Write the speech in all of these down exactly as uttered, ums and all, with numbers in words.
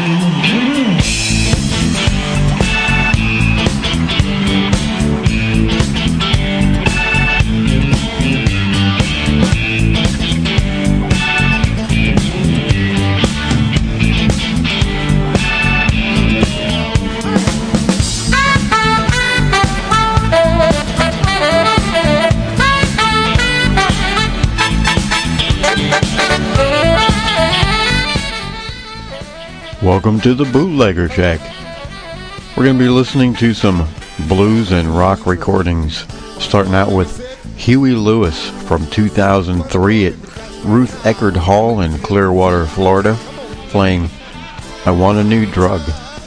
Welcome to the Bootlegger Shack. We're going to be listening to some blues and rock recordings, starting out with Huey Lewis from two thousand three at Ruth Eckerd Hall in Clearwater, Florida, playing I Want a New Drug.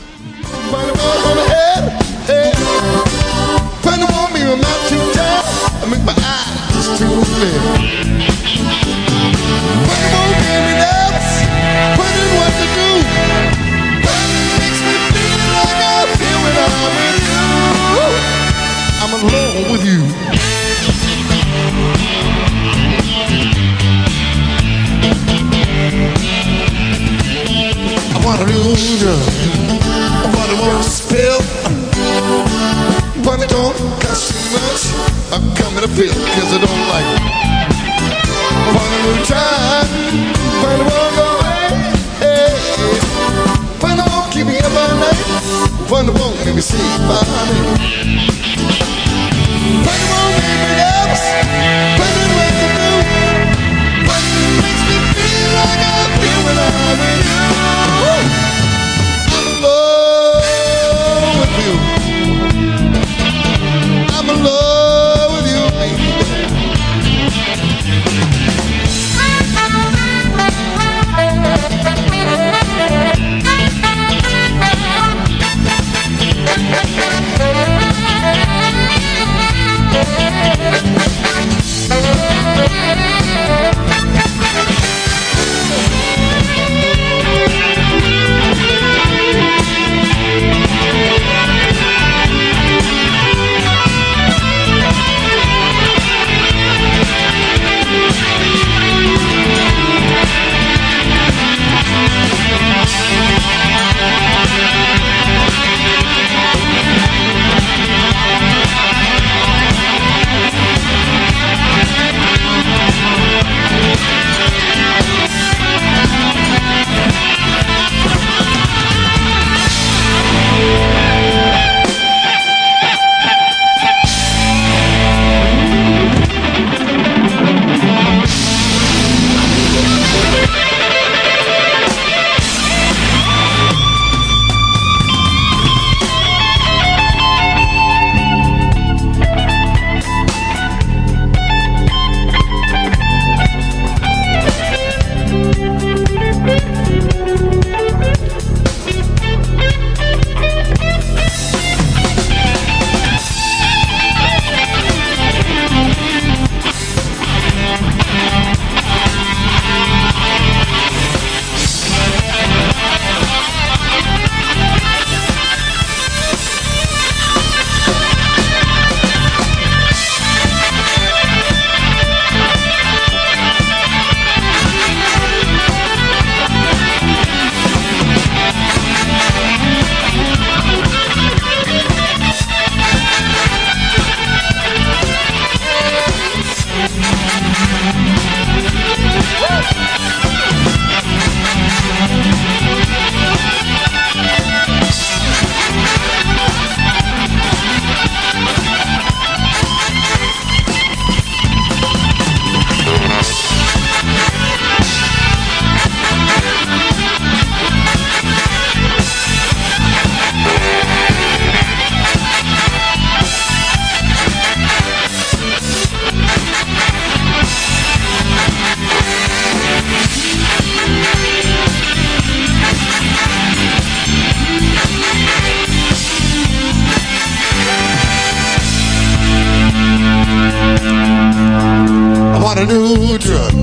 I'm alone with you. I want a new drug. I want a more spill. But it don't cost too much. I'm coming to feel because I don't like it. I want a new time. But it won't go away. Hey. But it won't keep me up all night. But it won't make me sleep by me. But it won't make me nervous. But it what to do. But it makes me feel like I feel when I'm with you. I'm in love with you. I'm in love with you, baby. A new drug,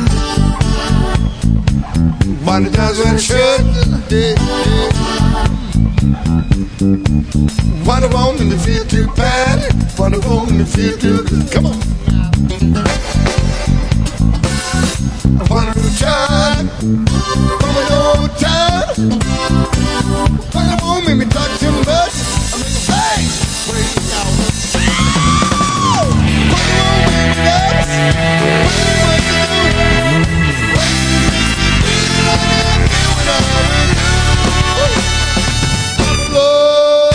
but it does what it should. What I want me to feel too bad, what I want me to feel too good. Come on. I want a new time, from an old time. When the won't make me talk too much, I make a bang, break out. When the won't make me dance, when the what to do, when the feeling I feel when I'm with you. I'm in love.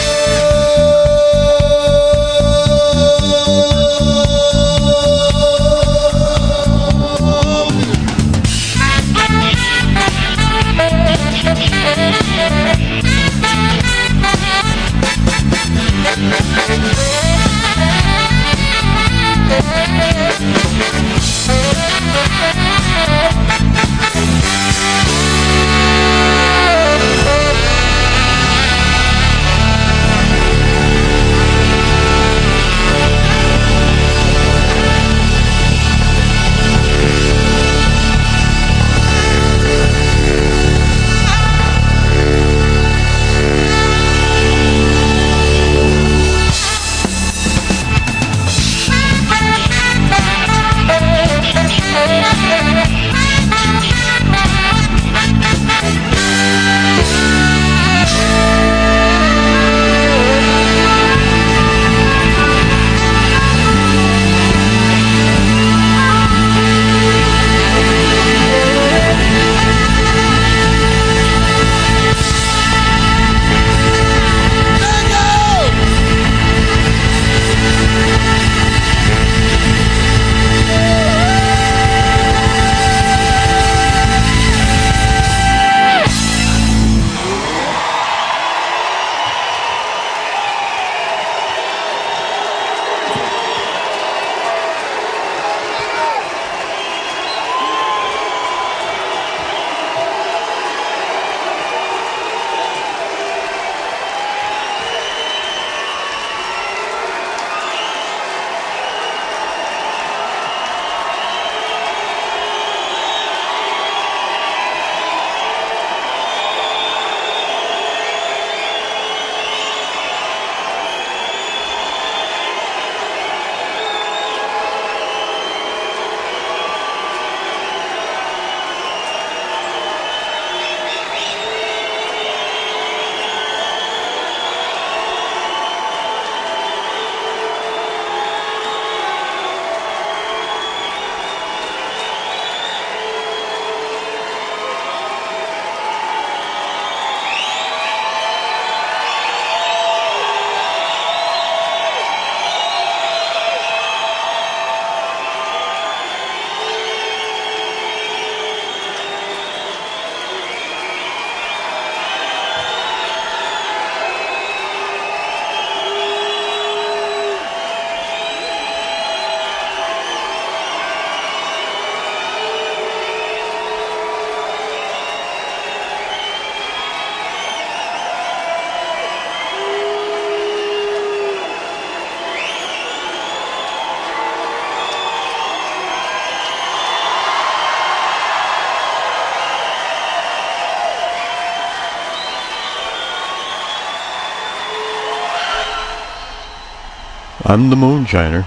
I'm the Moonshiner,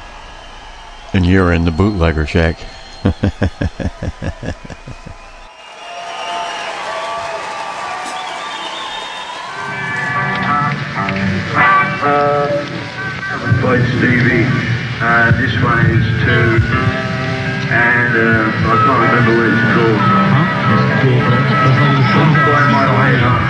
and you're in the Bootlegger Shack. By Stevie, uh, this one is two, and uh, I can't remember what it's called. Huh? Find my way home.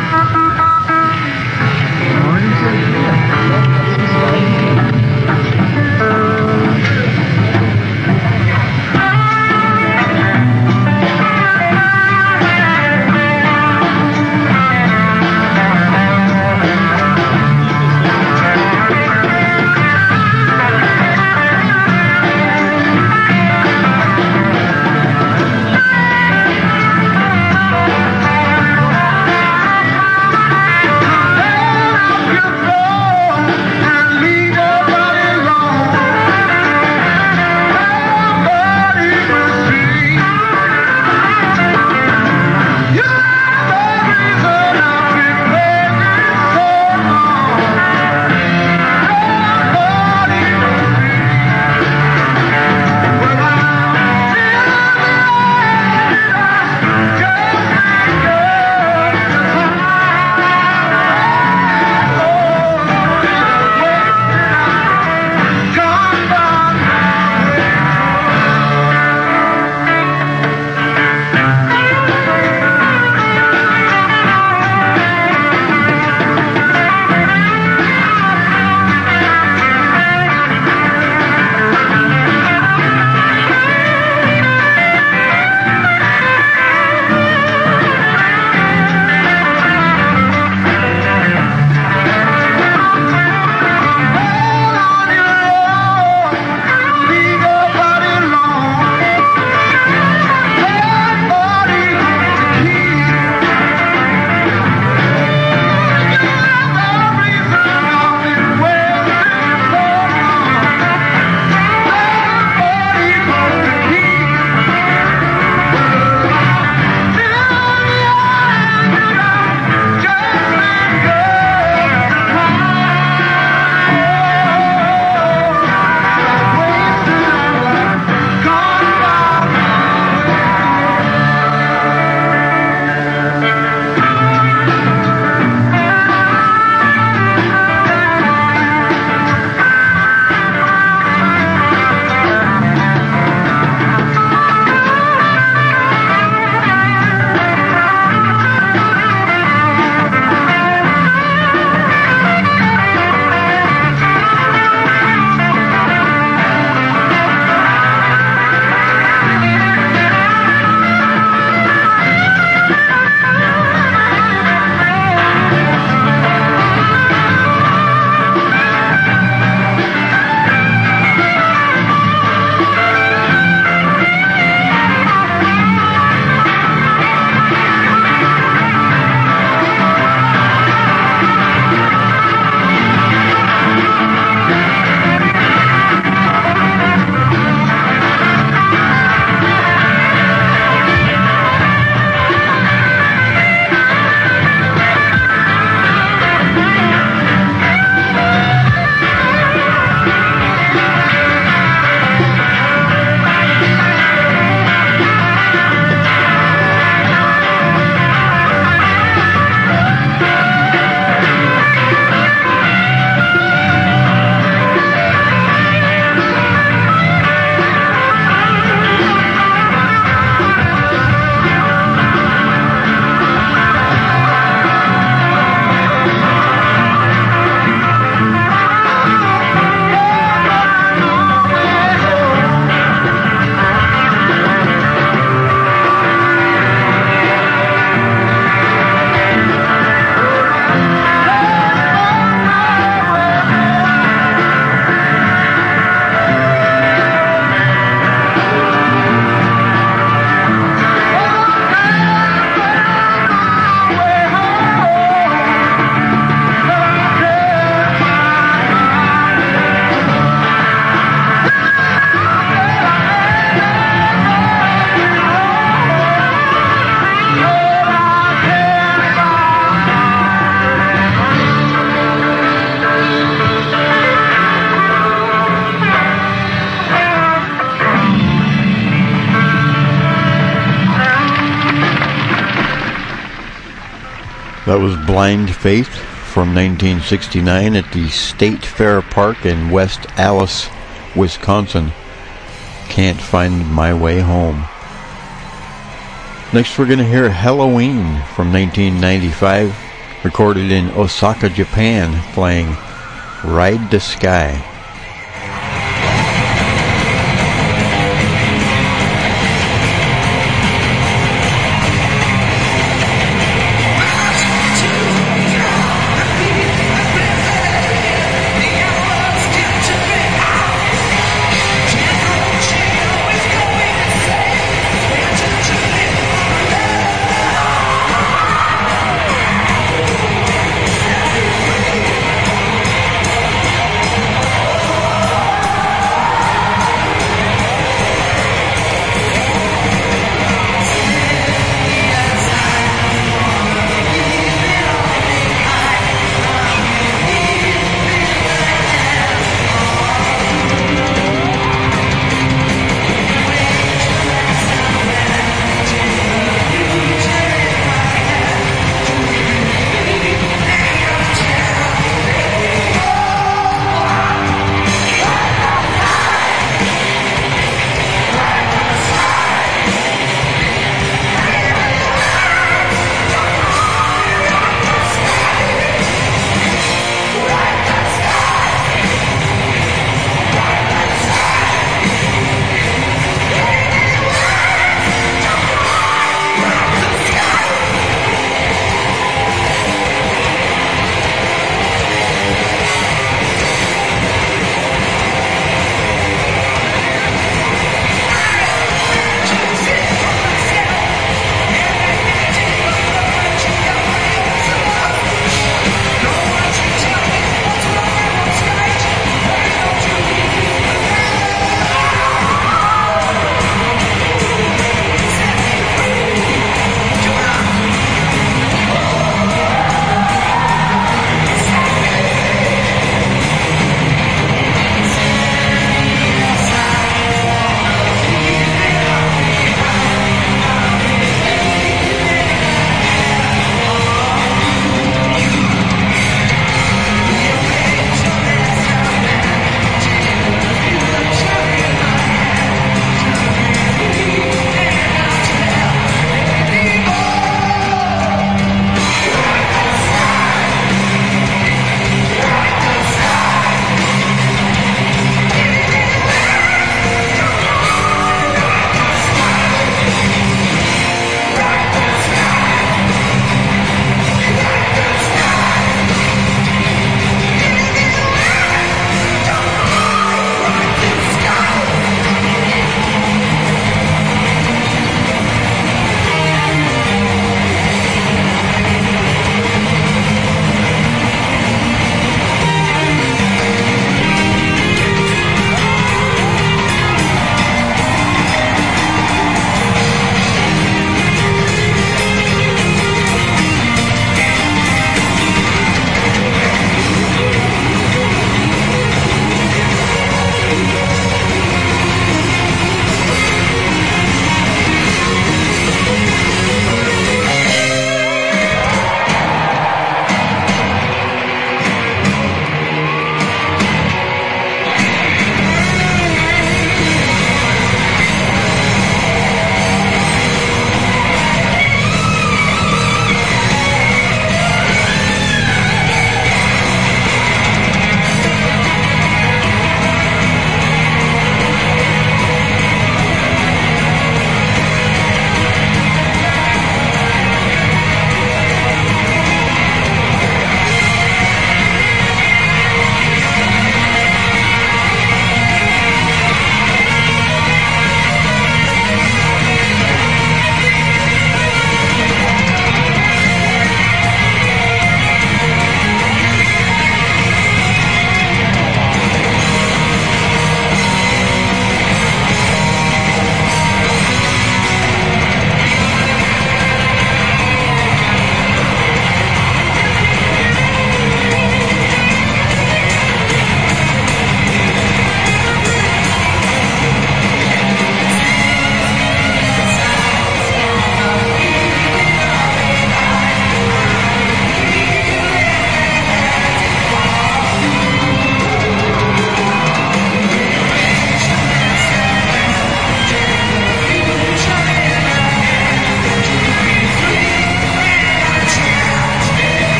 That was Blind Faith from nineteen sixty-nine at the State Fair Park in West Allis, Wisconsin. Can't Find My Way Home. Next we're going to hear Halloween from nineteen ninety-five, recorded in Osaka, Japan, playing Ride the Sky. We'll be right back.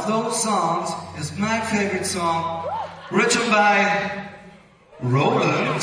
those songs is my favorite song, written by Roland.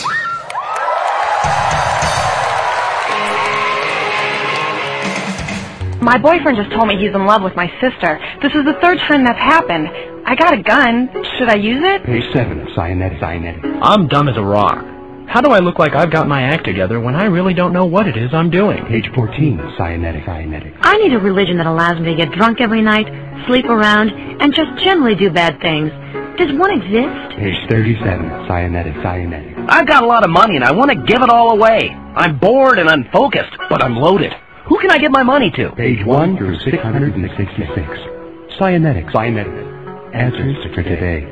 My boyfriend just told me he's in love with my sister. This is the third time that's happened. I got a gun. Should I use it? Page seven of Cyanetic. Cyanetic. I'm dumb as a rock. How do I look like I've got my act together when I really don't know what it is I'm doing? Page fourteen of Cyanetic. Cyanetic. I need a religion that allows me to get drunk every night, sleep around, and just generally do bad things. Does one exist? Page thirty-seven of Cyanetic. Cyanetic. I've got a lot of money and I want to give it all away. I'm bored and unfocused, but I'm loaded. Who can I give my money to? Page one through six hundred sixty-six. Cyanetic. Cyanetic. Answers for today.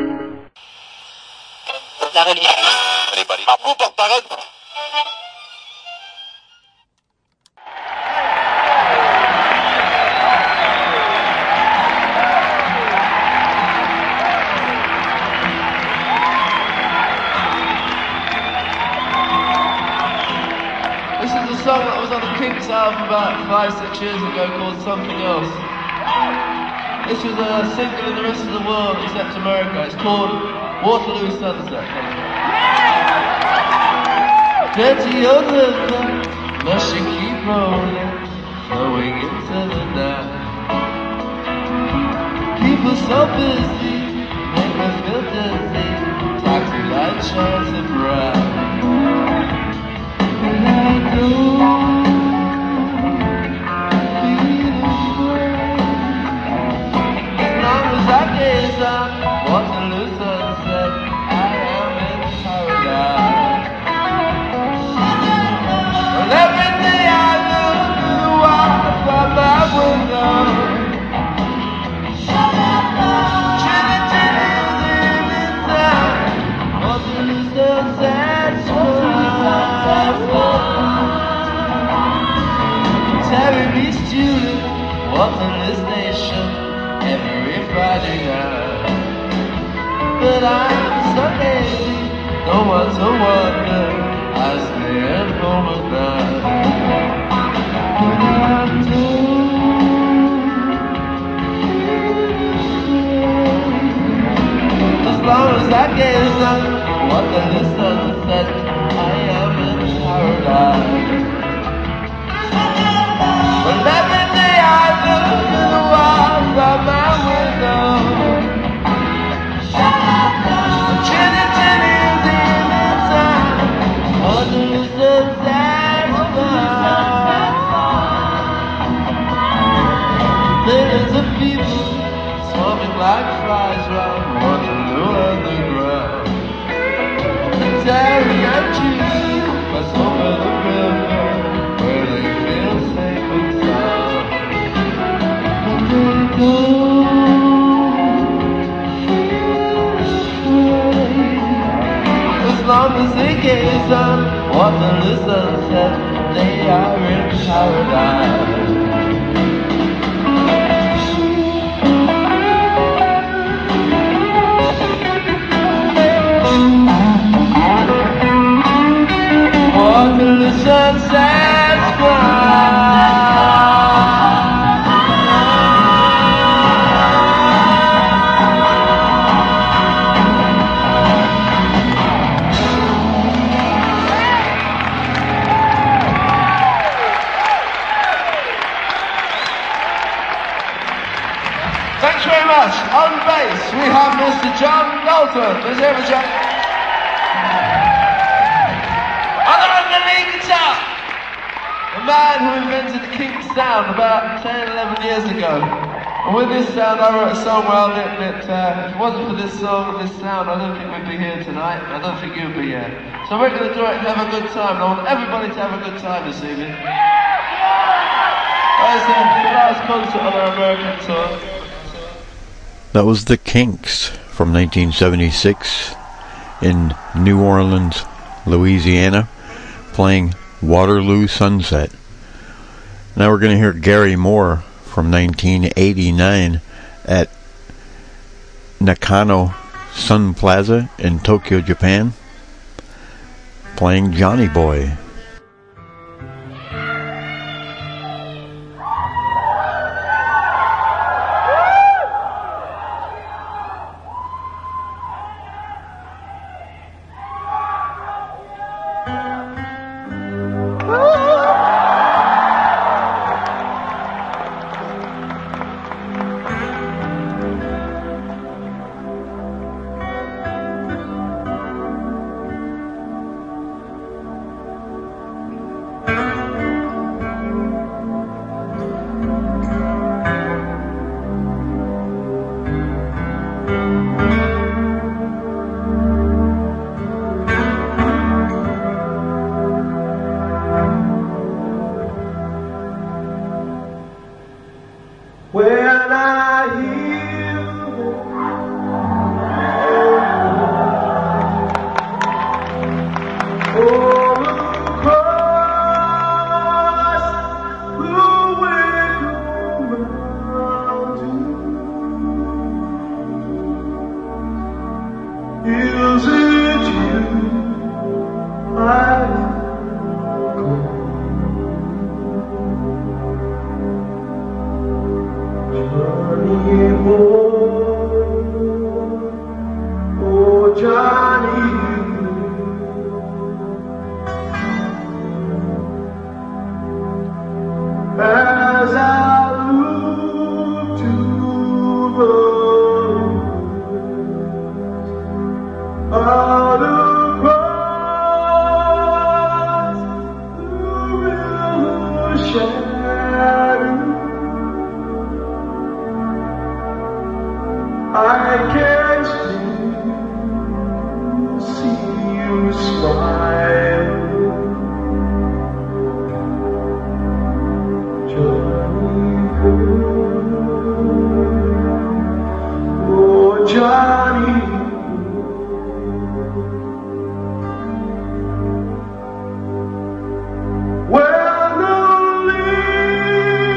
This is a song that was on the Kinks album about five, six years ago called Something Else. This was a single in the rest of the world except America. It's called Waterloo Sunset. Plenty of them, must you keep rolling, flowing into the night. Keep us so busy, make us feel dizzy, taxi light shines so bright. And I don't feel afraid, as long as I gaze on Waterloo Sunset, I am in paradise. And every day I look through the wall by my window, Trinity is in the town, Waterloo Sunset's Terry meets Julie, Waterloo Station, every Friday night. But I'm so lazy, no one to wonder, I stay at home at night. But I do as long as I gaze on Waterloo Sunset, I am in paradise. Well, every day I look through the walls by my window, Trinity is in the town, Waterloo Sunset's millions of people swarming like flies round Waterloo Underground. And Terry and Julie pass over the river, where they feel safe and sound. And they don't feel afraid, as long as they gaze on Waterloo Sunset, they are in paradise. Waterloo Sunset's Thanks very much. On bass, we have Mister John Dalton. Let's hear it, John. On the lead guitar, a man who invented the Kinks sound about ten, eleven years ago. And with this sound, I wrote a song where I lived it. Uh, if it wasn't for this song and this sound, I don't think we'd be here tonight. I don't think you'd be here. So we're going to do it and have a good time. I want everybody to have a good time this evening. That's uh, the last concert on our American tour. That was the Kinks from nineteen seventy-six in New Orleans, Louisiana, playing Waterloo Sunset. Now we're going to hear Gary Moore from nineteen eighty-nine at Nakano Sun Plaza in Tokyo, Japan, playing Johnny Boy. shadow. I can still see you smile. Johnny, oh Johnny. Well, no leave.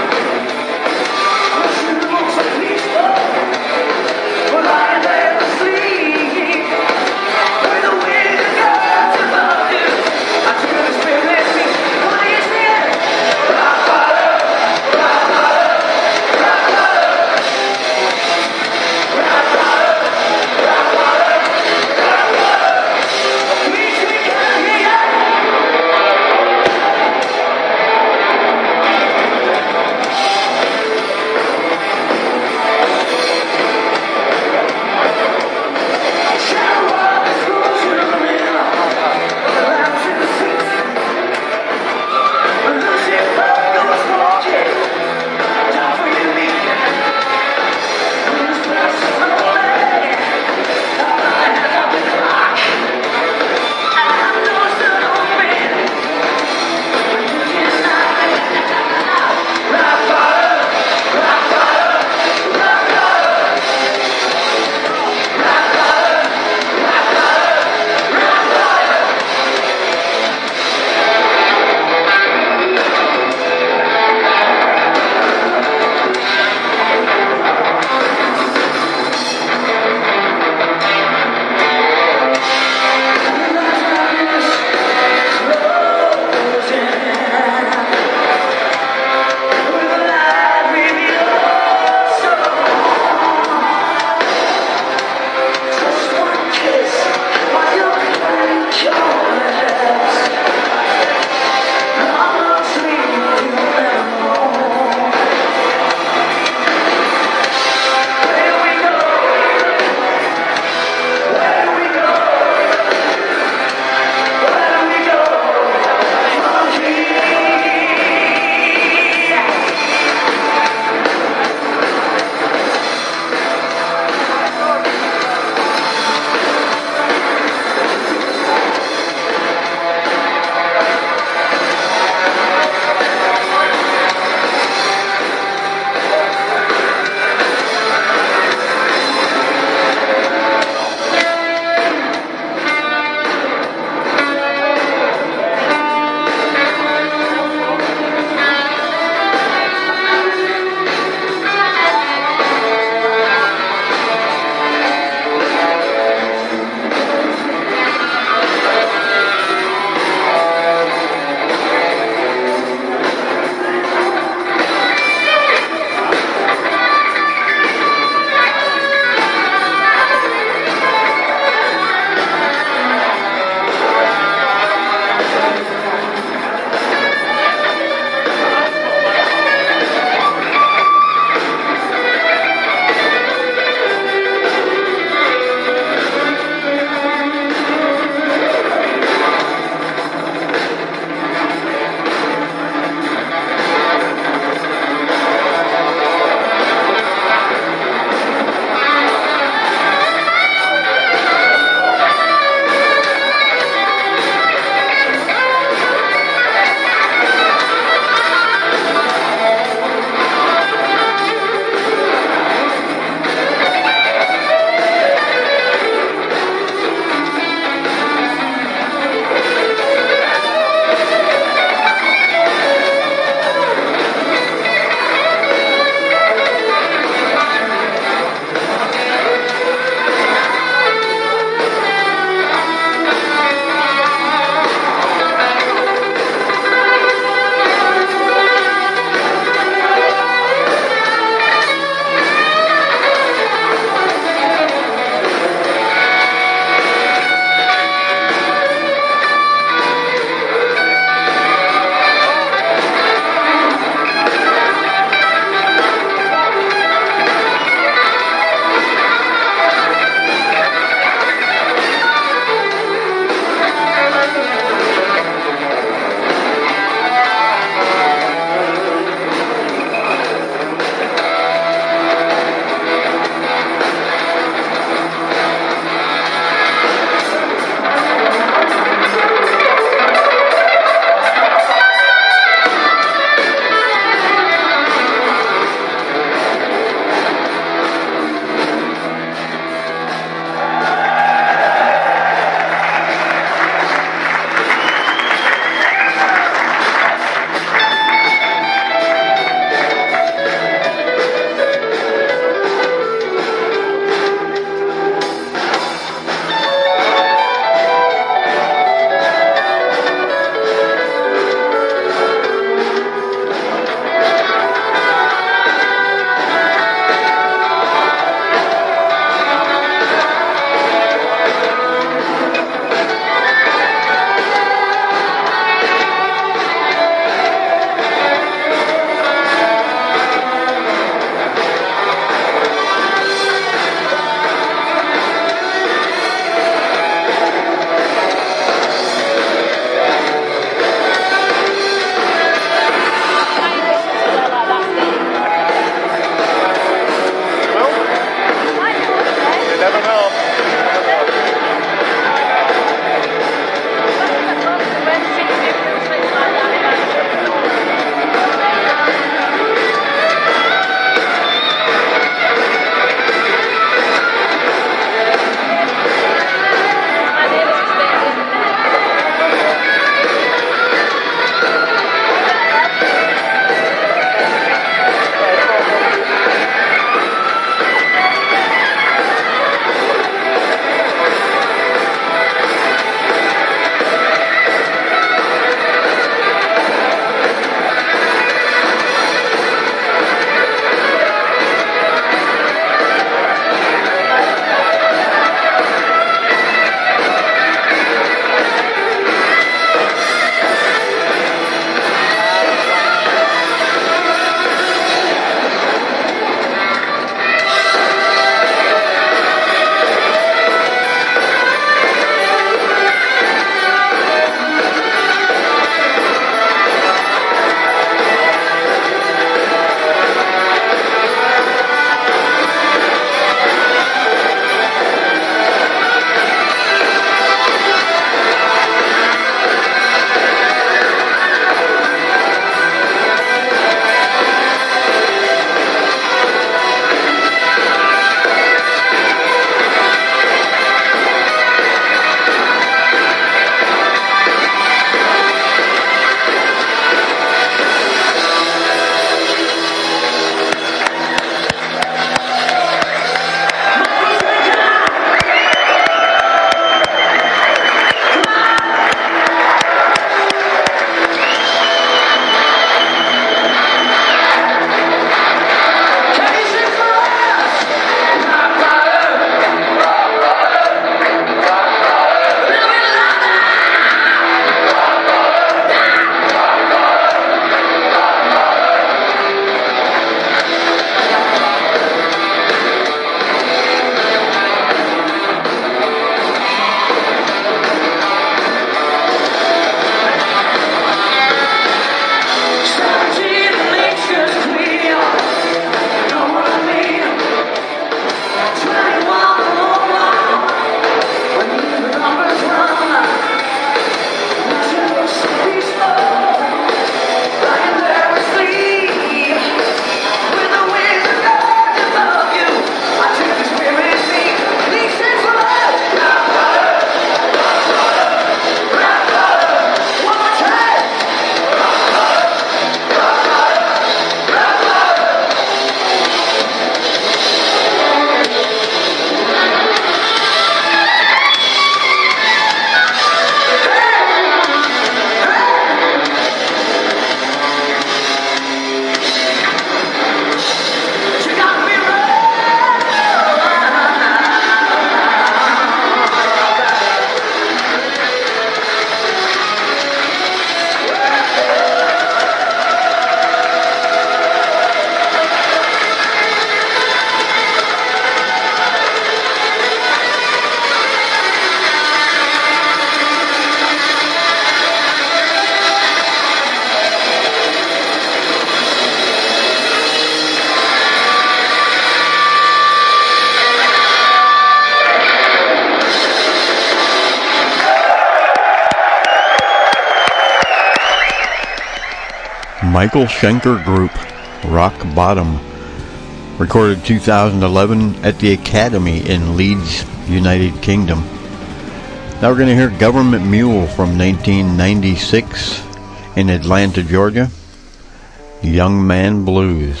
Michael Schenker Group, Rock Bottom, recorded two thousand eleven at the Academy in Leeds, United Kingdom. Now we're going to hear Government Mule from nineteen ninety-six in Atlanta, Georgia, Young Man Blues.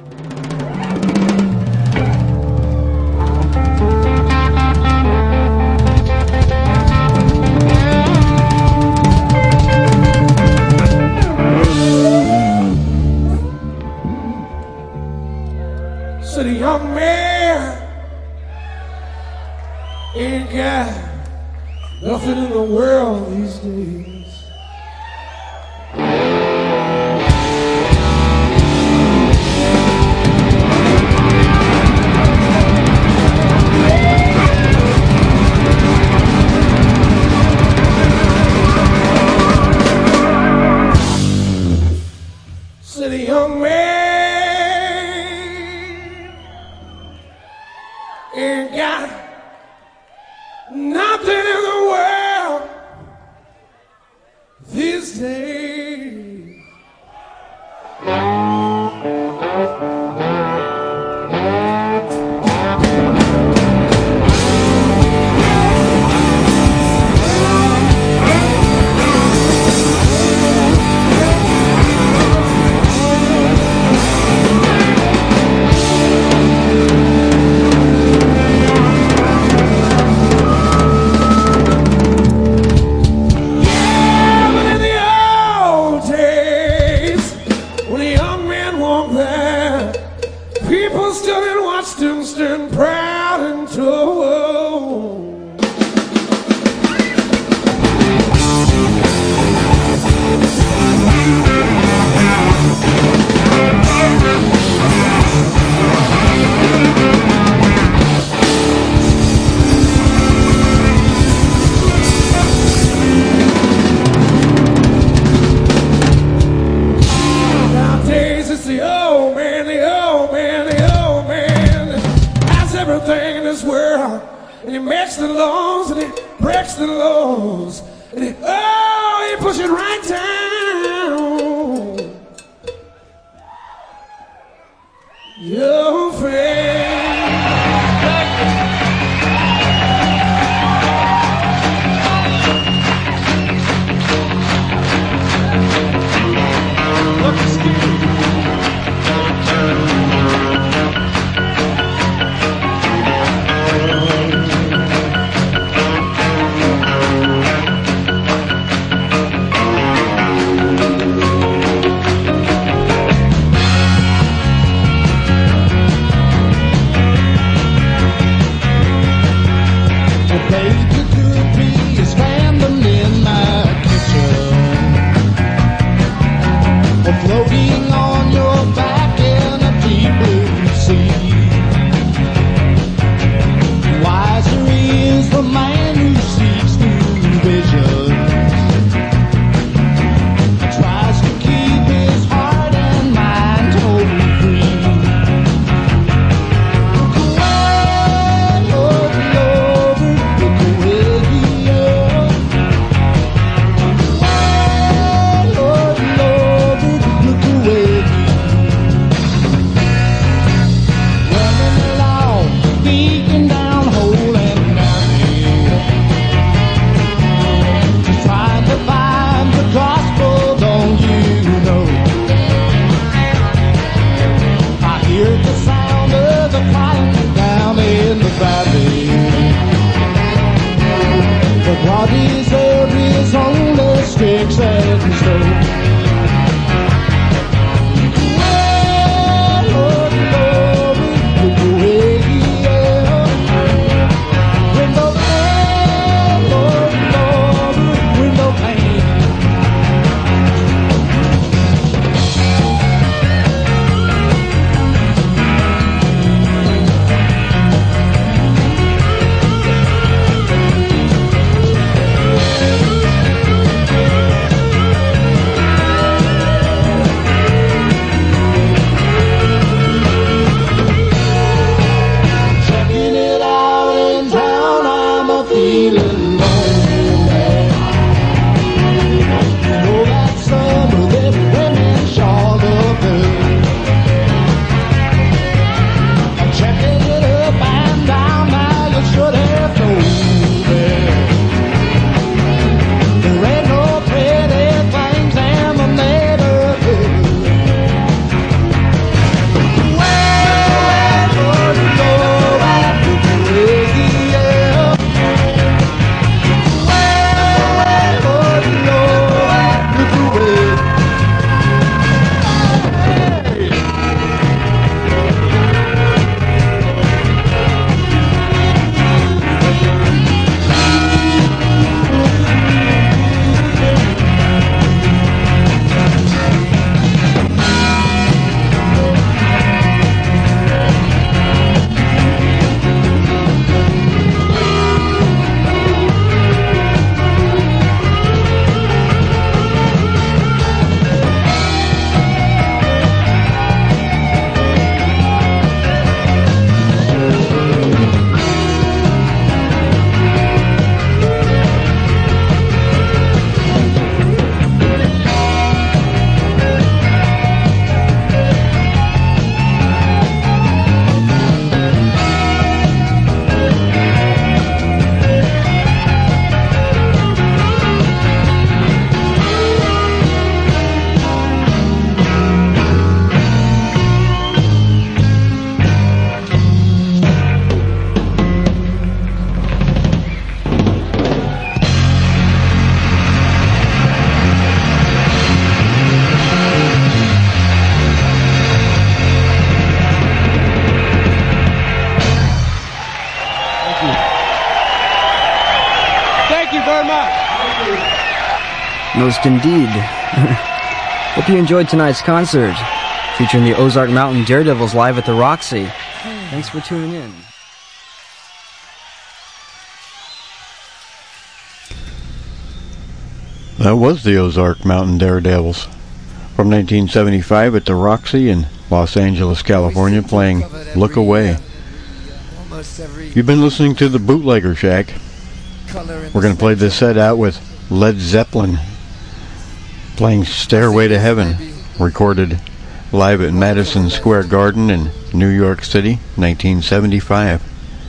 So the young man ain't got nothing in the world these days. So the young man ain't got nothing in the world these days. Stand proud and tall. Nowadays it's the old man, the old man, the old man. Everything in this world, and he makes the laws and he breaks the laws, and he, oh, he pushes it right down your face. Floating on your back in a deep blue sea. Wiser is the man who seeks through visions, tries to keep his heart and mind totally free. Look away, Lord, Lord, look away, Lord, Lord, Lord. Look away. Most indeed. Hope you enjoyed tonight's concert, featuring the Ozark Mountain Daredevils live at the Roxy. Thanks for tuning in. That was the Ozark Mountain Daredevils from nineteen seventy-five at the Roxy in Los Angeles, California, playing Look Away. You've been listening to the Bootlegger Shack. We're going to play this set out with Led Zeppelin playing Stairway to Heaven, recorded live at Madison Square Garden in New York City, nineteen seventy-five.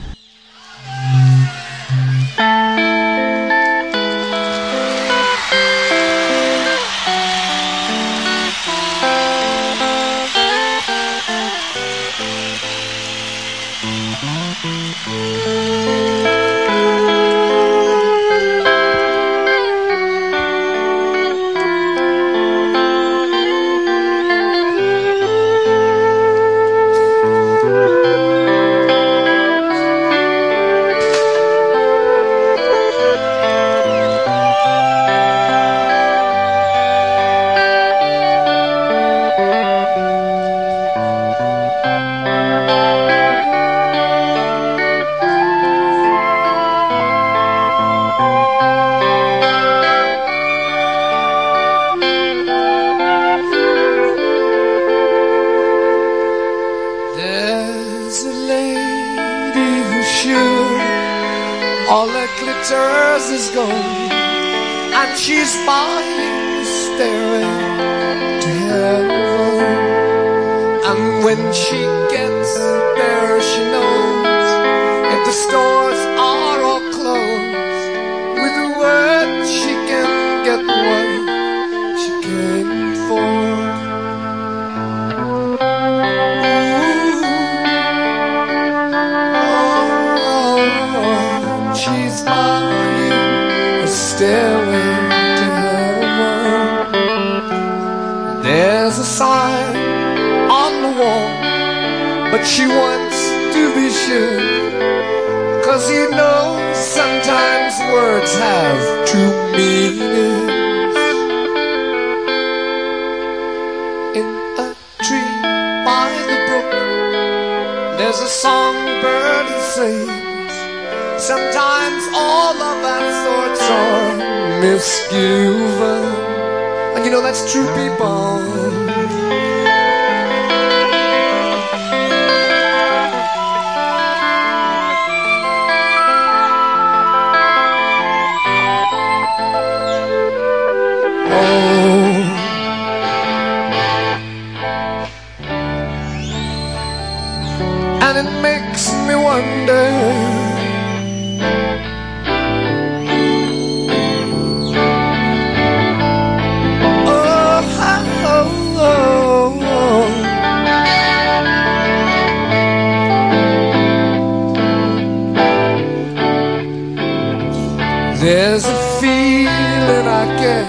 There's a feeling I get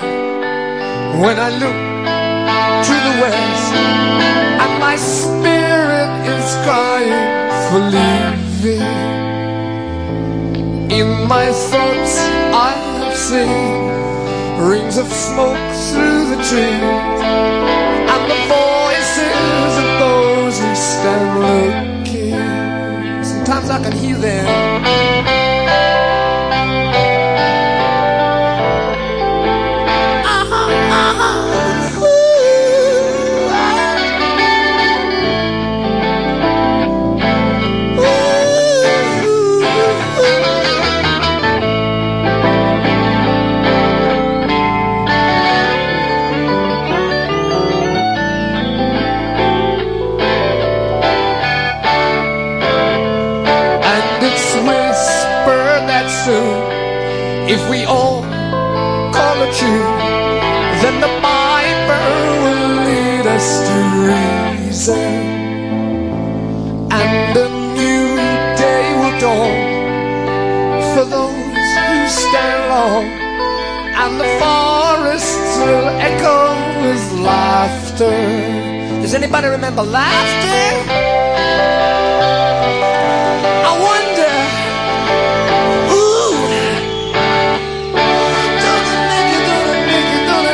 when I look to the west, and my spirit is crying for leaving. In my thoughts I have seen rings of smoke through the trees, and the voices of those who stand looking. Sometimes I can hear them. If we all call it true, then the Piper will lead us to reason, and a new day will dawn for those who stand long, and the forests will echo with laughter. Does anybody remember laughter? I wonder. Ooh.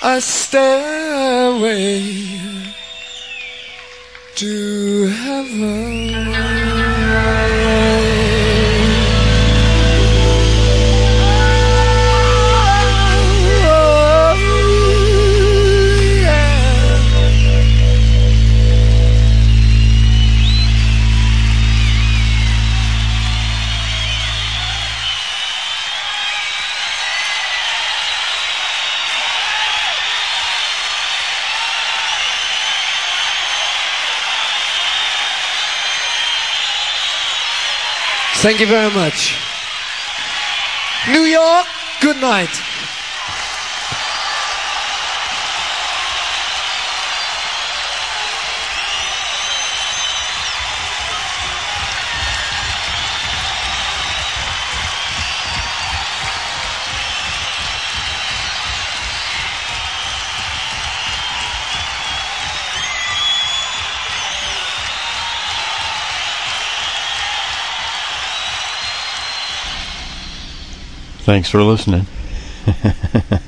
a stairway to heaven. Thank you very much. New York, good night. Thanks for listening.